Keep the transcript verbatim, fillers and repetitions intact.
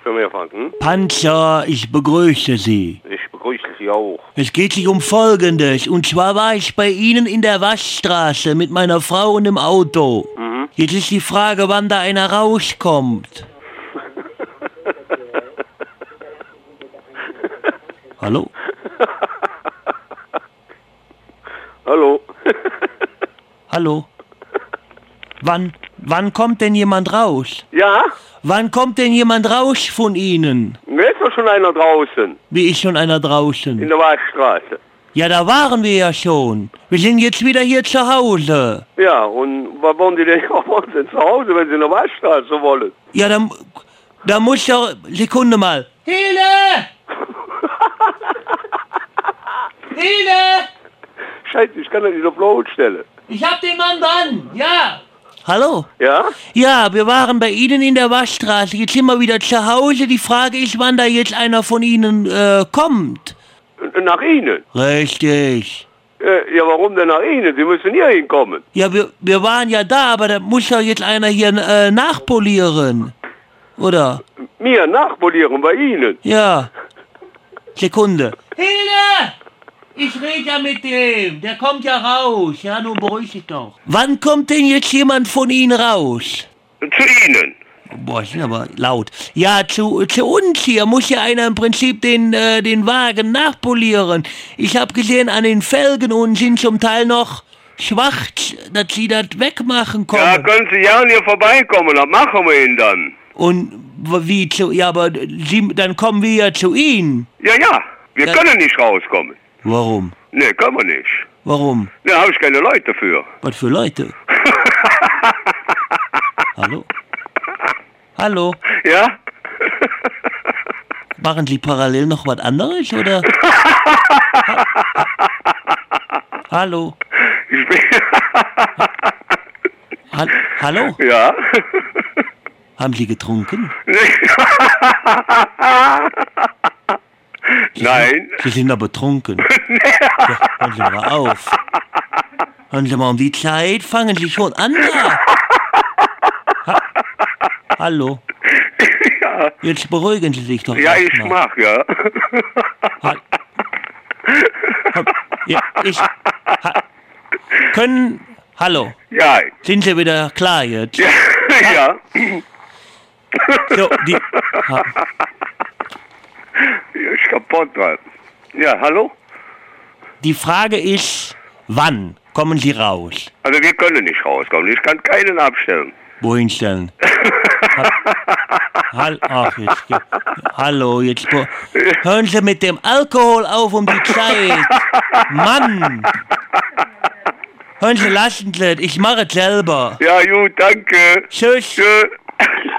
Firma Frank, hm? Panzer, ich begrüße Sie. Ich begrüße Sie auch. Es geht sich um Folgendes. Und zwar war ich bei Ihnen in der Waschstraße mit meiner Frau und dem Auto. Mhm. Jetzt ist die Frage, wann da einer rauskommt. Hallo? Hallo? Hallo? Wann, wann kommt denn jemand raus? Ja? Wann kommt denn jemand raus von Ihnen? Da ist doch schon einer draußen. Wie ist schon einer In draußen? der Waschstraße. Ja, da waren wir ja schon. Wir sind jetzt wieder hier zu Hause. Ja, und was wollen die denn, was wollen sie denn zu Hause, wenn sie in der Waschstraße wollen? Ja, da, da muss doch... Sekunde mal. Hilde! Hilde! Scheiße, ich kann das nicht auf laut stellen. Ich hab den Mann dran, ja. Hallo? Ja? Ja, wir waren bei Ihnen in der Waschstraße. Jetzt sind wir wieder zu Hause. Die Frage ist, wann da jetzt einer von Ihnen äh, kommt. Nach Ihnen? Richtig. Äh, ja, warum denn nach Ihnen? Sie müssen hier hinkommen. Ja, wir, wir waren ja da, aber da muss doch jetzt einer hier äh, nachpolieren. Oder? Mir nachpolieren bei Ihnen. Ja. Sekunde. Hilde! Ich rede ja mit dem. Der kommt ja raus. Ja, nun beruhig dich doch. Wann kommt denn jetzt jemand von Ihnen raus? Zu Ihnen. Boah, ist aber laut. Ja, zu, zu uns hier muss ja einer im Prinzip den, äh, den Wagen nachpolieren. Ich habe gesehen, an den Felgen unten sind zum Teil noch schwarz, dass Sie das wegmachen können. Ja, können Sie ja hier vorbeikommen, das machen wir Ihnen dann. Und w- wie zu... Ja, aber Sie, dann kommen wir ja zu Ihnen. Ja, ja, wir Ja. können nicht rauskommen. Warum? Nee, können wir nicht. Warum? Da habe ich keine Leute für. Was für Leute? Hallo? Hallo? Ja? Machen Sie parallel noch was anderes, oder? Hallo? Ich bin... Ha Hallo? Ja? Haben Sie getrunken? Nein. Sie sind aber betrunken. Ja, hören Sie mal auf. Hören Sie mal, um die Zeit fangen Sie schon an. Da. Ha Hallo? Ja. Jetzt beruhigen Sie sich doch. Ja, erst ich mal. mach, ja. Ha Ha ja, ich... Ha können... Hallo? Ja. Sind Sie wieder klar jetzt? Ja. Ja. So, die... Ha Ich kaputt dran. Ja, hallo? Die Frage ist, wann kommen Sie raus? Also wir können nicht rauskommen. Ich kann keinen abstellen. Wohin stellen? Ha Hall Ach, jetzt, ja. Hallo, jetzt... Hören Sie mit dem Alkohol auf um die Zeit. Mann! Hören Sie, lassen Sie, ich mache es selber. Ja, gut, danke. Tschüss. Tschö.